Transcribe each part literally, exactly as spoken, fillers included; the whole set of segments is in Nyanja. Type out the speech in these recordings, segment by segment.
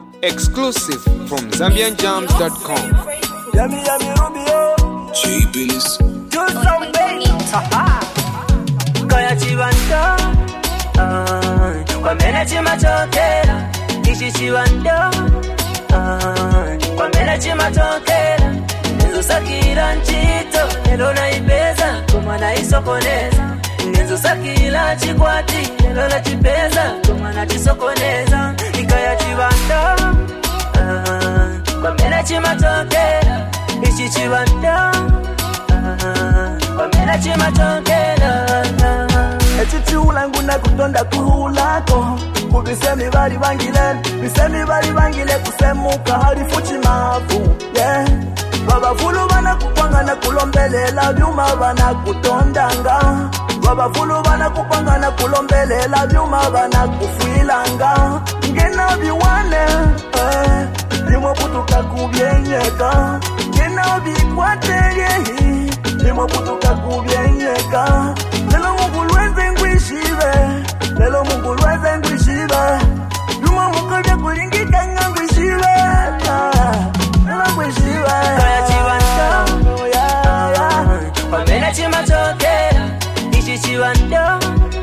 Exclusive from Zambian Jams dot com. Yummy, yummy, Rubio. J Billis. Do some baby. Kaya chivando. Kwa mena chimatokera. Ishi chivando. Kwa mena chimatokera. Nizo sakira nchito. Nelo na ipeza. Kuma na isokoneza. Nizo sakira chikwati. Nelo na chipeza. Kuma na chisokoneza. Ikaya chivando. Kwa mena chimatokera. Ishi chivando. Kwa mena chimatokera. Echichula nguna kutonda kuhulako. Kubisemi bari bangile. Bisemi bari bangile kusemuka harifu chimavu. Yeah. Baba fulu bana kupanga na kulombelela. Vyuma bana kutondanga. Baba fulu bana kupanga na kulombelela. Vyuma bana kufuilanga. Ngena viwane. Eh. Nimo putuka kubyenyeka. Ngena vikwateyehi. Nimo putuka kubyenyeka. Lelo mungu lweze ngwishive. Lelo mungu lweze ngwishive. Yuma mukabya kulingika nga ngwishive. Lelo ngwishive. Kaya chivando. Yeah, yeah. Kwa mena chimatokera. Ishi chivando.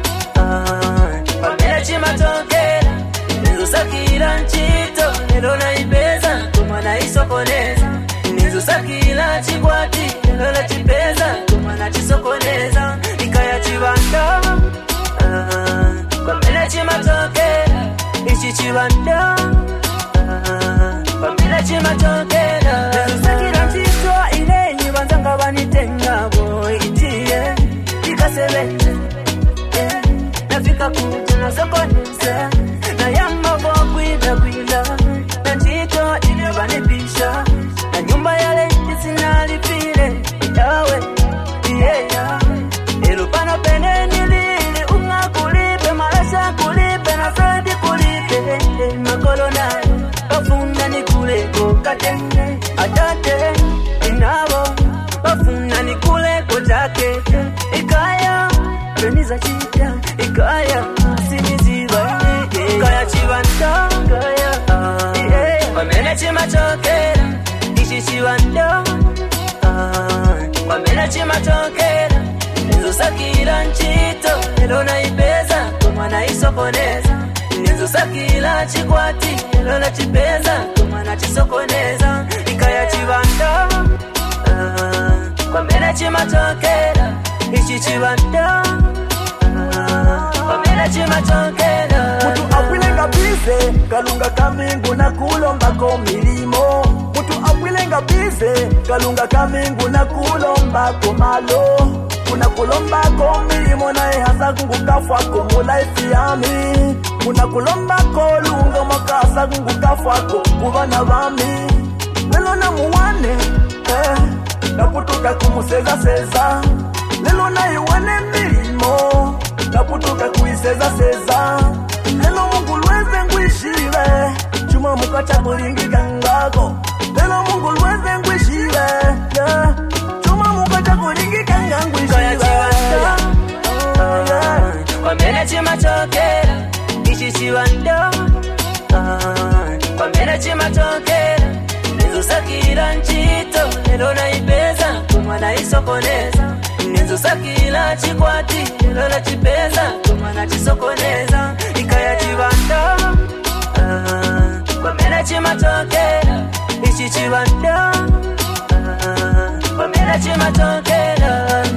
Kwa mena chimatokera. Nizo sakira nchito. Nelo na ipeza. Kuma na isokoneza. Nizo sakira chikwati. Nelo na chipeza. Kuma na chisokoneza. Ikaya chivando. Kwa mena chimatokera. Ishi chivando. Kwa mena chimatokera. Nizo sakira nchito. Ile nyibanzanga banitenga boy. Itie. Ikasebete. Nafika kuja na sokoneza. Na yamba kwa kuida kuida. Na nchito ile banipisha. Na nyumba yale isinalipile. Yawe. Yeah. Elupana pene nilili. Unga kulipe. Marasha kulipe. Na fredi kulipe. Makolo nayo. Bafunda ni kule kokatenge. Atate. Inabo. Bafunda ni kule kojakete. Ikaya. Beniza chita. Ikaya. Siniziba. Ikaya chivanda. Ikaya. Kwa mena chimatokera. Ishi chivanda. Kwa mena chimatokera. Nizo sakira nchito. Nelo na ipeza. Kuma na isokoneza. Nizo sakira chikwati. Nelo na chipeza. Kuma na chisokoneza. Ikaya chivanda. Kwa mena chimatokera. Ishi chivanda. Kwa mena chimatokera. Mutu akwilenga bize. Kalunga kamingu na kulomba ko milimo. Mutu akwilenga bize. Kalunga kamingu na kulomba ko malo. Kuna kulomba ko milimo na ehasa kungukafwa ko mulaifi yami. Kuna kulomba ko lunga makasa kungukafwa ko kubana bami. Lelo na muwane. Eh. Naputuka kumuseza seza. Lelo na iwane milimo. Naputuka kuiseza seza. Lelo mungu lweze ngwishive. Chuma mukacha kulingika ngako. Lelo mungu lweze ngwishive. Yeah. Chuma mukacha kulingika ngangwishive. Kaya chivando. Kwa mena chimatokera. Ishi chivando. Kwa mena chimatokera. Nizo sakira nchito. Nelo na ipeza. Kuma na isokoneza. Nizo sakira chikwati. Nelo na chipeza. Kuma na chisokoneza. Ikaya chivando. Kwa mena chimatokera. Ishi chivando. Kwa mena chimatokera.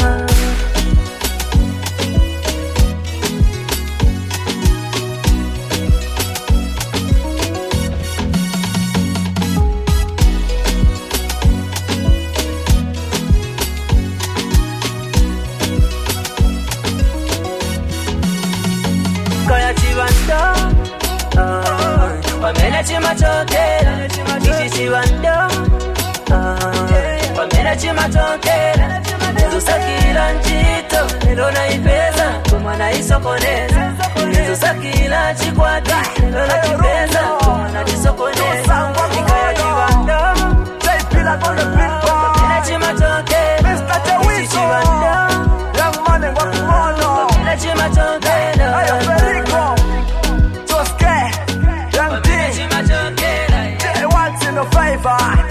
Kaya chivando. Kwa mena chimatokera. Ishi chivando. Kwa mena chimatokera. Nizo sakira nchito. Nelo na ipeza. Kuma na isokoneza. Nizo sakira chikwati. Nelo na chipeza. Kuma na chisokoneza. Ikaya chivando. Kwa mena chimatokera. Ishi chivando. Kwa mena chimatokera. Federico, Tosque, Young D. driver